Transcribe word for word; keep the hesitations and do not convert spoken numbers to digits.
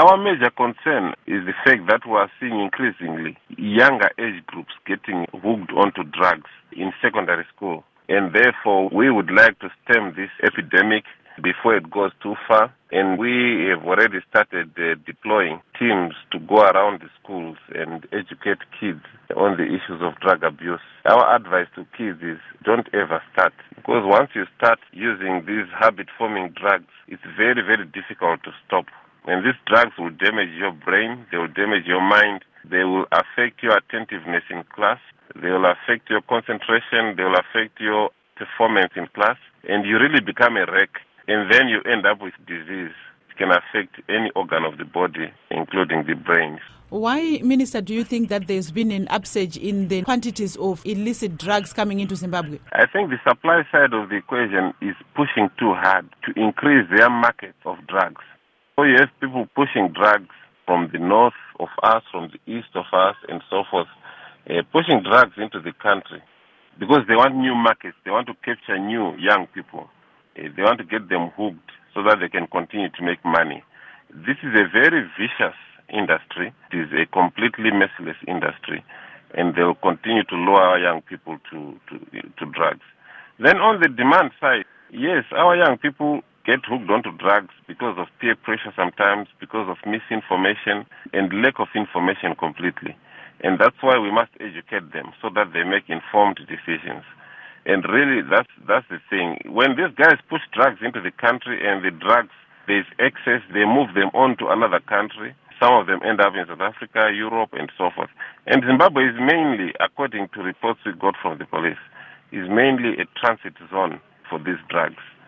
Our major concern is the fact that we are seeing increasingly younger age groups getting hooked onto drugs in secondary school. And therefore, we would like to stem this epidemic before it goes too far. And we have already started uh, deploying teams to go around the schools and educate kids on the issues of drug abuse. Our advice to kids is don't ever start. Because once you start using these habit-forming drugs, it's very, very difficult to stop. And these drugs will damage your brain, they will damage your mind, they will affect your attentiveness in class, they will affect your concentration, they will affect your performance in class, and you really become a wreck. And then you end up with disease. It can affect any organ of the body, including the brain. Why, Minister, do you think that there's been an upsurge in the quantities of illicit drugs coming into Zimbabwe? I think the supply side of the equation is pushing too hard to increase their market of drugs. So you have people pushing drugs from the north of us, from the east of us, and so forth, uh, pushing drugs into the country because they want new markets. They want to capture new young people. Uh, they want to get them hooked so that they can continue to make money. This is a very vicious industry. It is a completely merciless industry, and they will continue to lure our young people to, to, to drugs. Then on the demand side, yes, our young people get hooked onto drugs because of peer pressure sometimes, because of misinformation and lack of information completely. And that's why we must educate them so that they make informed decisions. And really, that's that's the thing. When these guys push drugs into the country and the drugs, there's excess, they move them on to another country. Some of them end up in South Africa, Europe, and so forth. And Zimbabwe is mainly, according to reports we got from the police, is mainly a transit zone for these drugs.